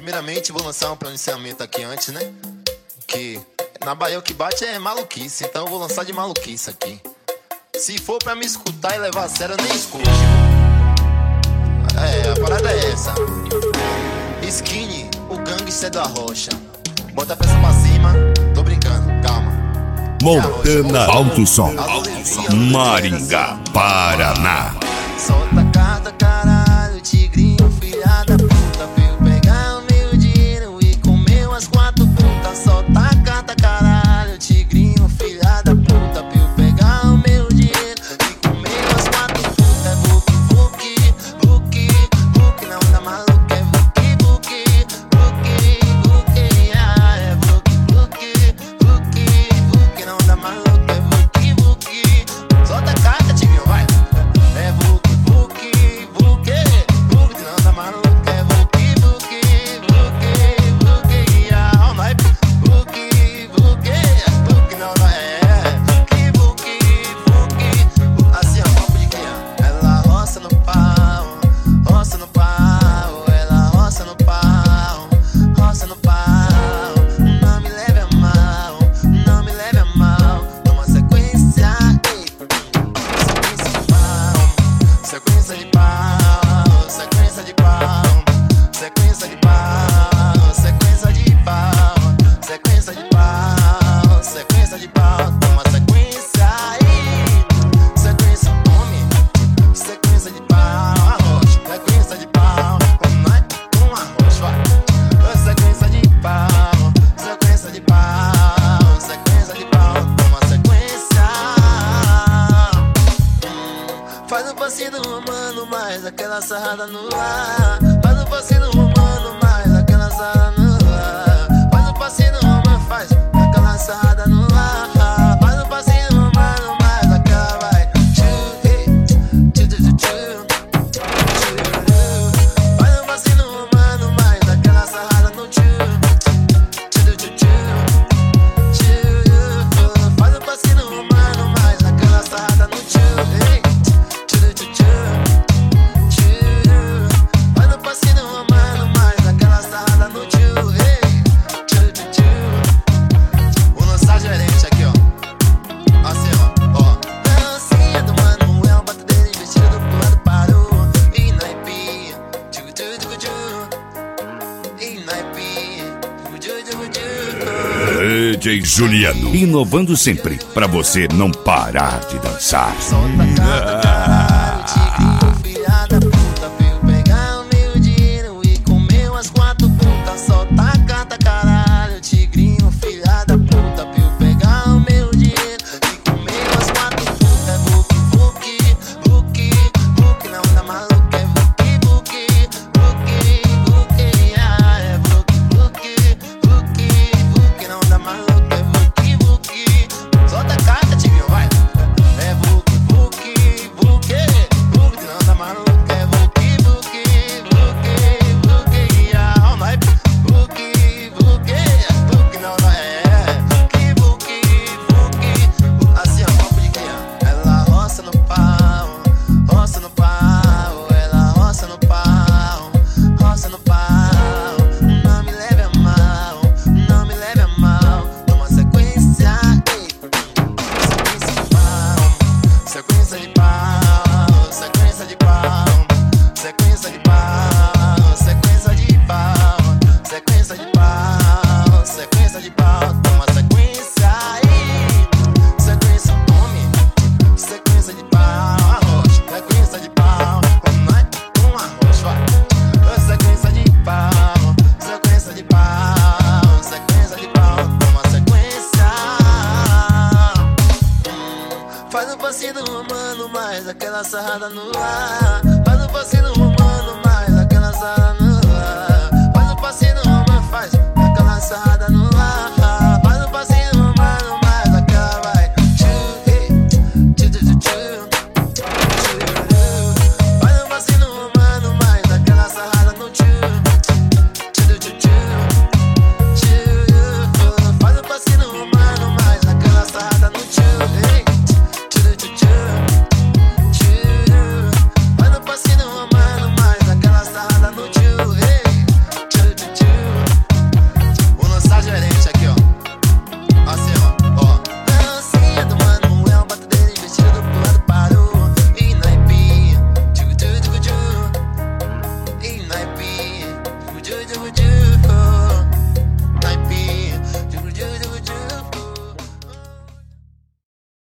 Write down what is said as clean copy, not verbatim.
Primeiramente, vou lançar um pronunciamento aqui antes, né? Que na Bahia o que bate é maluquice, então eu vou lançar de maluquice aqui. Se for pra me escutar e levar a sério, eu nem escute. A parada é essa. Skinny, o gangster da rocha. Bota a peça pra cima, tô brincando, calma. Montana Alto Som, Maringá, Paraná. Solta a carta, caralho, tigrinho, filha da puta. Veio pegar o meu dinheiro e comer umas 4 putas. Solta a carta, caralho, tigrinho, filha da puta. Veio pegar o meu dinheiro e comer umas 4 putas. É vuki, vuki, vuki, vuki, não dá maluco, é vuki, vuki, vuki, vuki, é vuki, vuki, vuki, vuki, não dá maluco, é vuki, vuki. Solta a carta, tigrinho, vai. É vuki, vuki, vuki, vuki, não dá maluco, é vuki, vuki, vuki, vuki, all night. Vuki, vuki, vuki, não dá, vuki, vuki, vuki. Assim, ó, papo de criança. Ela roça no pau, roça no pau. Ela roça no pau, roça no pau. Não me leve a mal, não me leve a mal. Toma sequência, ei. Sequência de pau, sequência de pau, sequência de pau, sequência de pau, sequência de pau, sequência de pau, toma sequência aí, sequência come, sequência de pau, arroz, sequência de pau, com arroz, vai, sequência de pau, sequência de pau, sequência de pau, toma sequência. Faz um passinho romano, mais aquela sarrada no ar. Faz um passinho romano, mais aquela sarrada no ar. Faz um passinho romano, faz aquela sarrada no ar. Faz um passinho romano, mais aquela vai. Faz um passinho romano, mais aquela sarrada no faz um passinho romano, mais aquela sarrada no Faz um passinho romano, mais aquela sarrada no Vou lançar gerente aqui, ó. Assim, ó. Dancinha do Manuel, bota dele vestido do plano, parou. E naipe, e naipe, DJ Juliano, inovando sempre, pra você não parar de dançar. solta a carta, caralho, tigrinho, filha da puta. Veio pegar o meu dinheiro e comer umas 4 putas. Solta a carta, caralho, tigrinho, filha da puta. Veio pegar o meu dinheiro e comer umas 4 putas. É vuki, vuki, vuki, vuki, não dá maluco, é vuki, vuki, vuki, vuki, é vuki, vuki, vuki, vuki, não dá maluco, é vuki, vuki. Solta a carta, tigrinho, vai. É vuki, vuki, vuki, vuki, não dá maluco, é vuki, vuki, vuki, vuki, all night. Vuki, vuki, vuki, não dá, vuki, vuki, vuki. Assim, ó, papo de criança. Ela roça no pau, roça no pau. Ela roça no pau, roça no pau. Não me leve a mal, não me leve a mal. Toma sequência, ei. Sequência de pau, sequência de pau, sequência de pau, sequência de pau, sequência de pau, sequência de pau, toma sequência aí, sequência come, sequência de pau, arroz, sequência de pau, com arroz, vai, sequência de pau, sequência de pau, sequência de pau, toma sequência. Faz um passinho romano, mais aquela sarrada no ar.